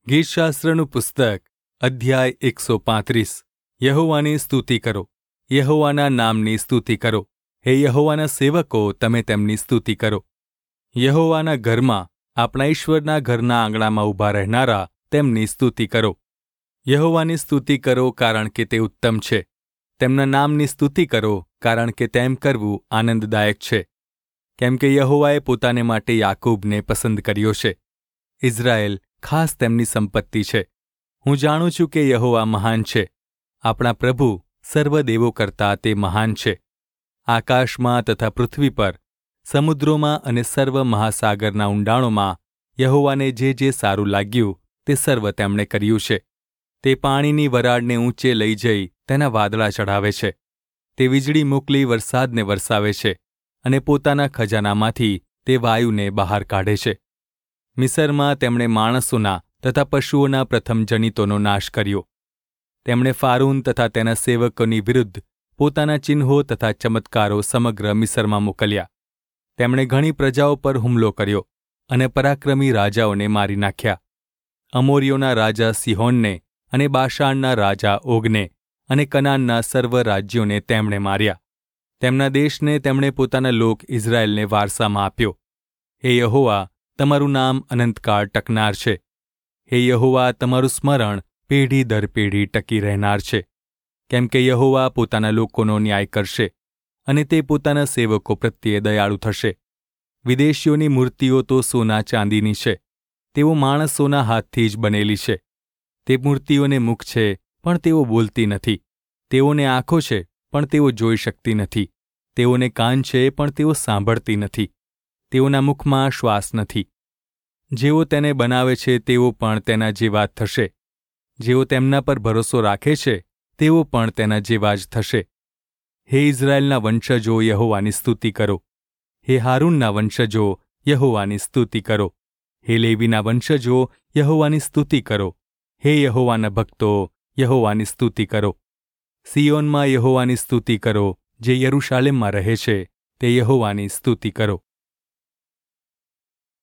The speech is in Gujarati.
ગીતશાસ્ત્રનું પુસ્તક અધ્યાય 135 યહોવાની સ્તુતિ કરો. યહોવાના નામની સ્તુતિ કરો. હે યહોવાના સેવકો, તમે તેમની સ્તુતિ કરો. યહોવાના ઘરમાં, આપણા ઈશ્વરના ઘરના આંગણામાં ઊભા રહેનારા, તેમની સ્તુતિ કરો. યહોવાની સ્તુતિ કરો, કારણ કે તે ઉત્તમ છે. તેમના નામની સ્તુતિ કરો, કારણ કે તેમ કરવું આનંદદાયક છે. કેમ કે યહોવાએ પોતાને માટે યાકૂબને પસંદ કર્યો છે. ઇઝરાયેલ ખાસ તેમની સંપત્તિ છે. હું જાણું છું કે યહોવા મહાન છે. આપણા પ્રભુ સર્વદેવો કરતાં તે મહાન છે. આકાશમાં તથા પૃથ્વી પર, સમુદ્રોમાં અને સર્વ મહાસાગરના ઊંડાણોમાં યહોવાને જે સારું લાગ્યું તે સર્વ તેમણે કર્યું છે. તે પાણીની વરાળને ઊંચે લઈ જઈ તેના વાદળા ચઢાવે છે. તે વીજળી મોકલી વરસાદને વરસાવે છે, અને પોતાના ખજાનામાંથી તે વાયુને બહાર કાઢે છે. મિસરમાં તેમણે માણસોના તથા પશુઓના પ્રથમ જનિતોનો નાશ કર્યો. તેમણે ફારૂન તથા તેના સેવકોની વિરુદ્ધ પોતાના ચિહ્નો તથા ચમત્કારો સમગ્ર મિસરમાં મોકલ્યા. તેમણે ઘણી પ્રજાઓ પર હુમલો કર્યો અને પરાક્રમી રાજાઓને મારી નાખ્યા. અમોરીઓના રાજા સિહોનને અને બાશાનના રાજા ઓગને અને કનાનના સર્વ રાજ્યોને તેમણે માર્યા. તેમના દેશને તેમણે પોતાના લોક ઇઝરાયેલને વારસામાં આપ્યો. હે યહોવા, તમારું નામ અનંતકાળ ટકનાર છે. હે યહોવા, તમારું સ્મરણ પેઢી દર પેઢી ટકી રહેનાર છે. કેમ કે યહોવા પોતાના લોકોનો ન્યાય કરશે, અને તે પોતાના સેવકો પ્રત્યે દયાળુ થશે. વિદેશીઓની મૂર્તિઓ તો સોના ચાંદીની છે. તેઓ માણસોના હાથથી જ બનેલી છે. તે મૂર્તિઓને મુખ છે, પણ તેઓ બોલતી નથી. તેઓને આંખો છે, પણ તેઓ જોઈ શકતી નથી. તેઓને કાન છે, પણ તેઓ સાંભળતી નથી. તેઓના મુખમાં શ્વાસ નથી. જેઓ તેને બનાવે છે તેઓ પણ તેના જેવા જ થશે. જેઓ તેમના પર ભરોસો રાખે છે તેઓ પણ તેના જેવા જ થશે. હે ઇઝરાયેલના વંશજો, યહોવાની સ્તુતિ કરો. હે હારૂનના વંશજો, યહોવાની સ્તુતિ કરો. હે લેવીના વંશજો, યહોવાની સ્તુતિ કરો. હે યહોવાના ભક્તો, યહોવાની સ્તુતિ કરો. સિયોનમાં યહોવાની સ્તુતિ કરો. જે યરૂશાલેમમાં રહે છે તે યહોવાની સ્તુતિ કરો.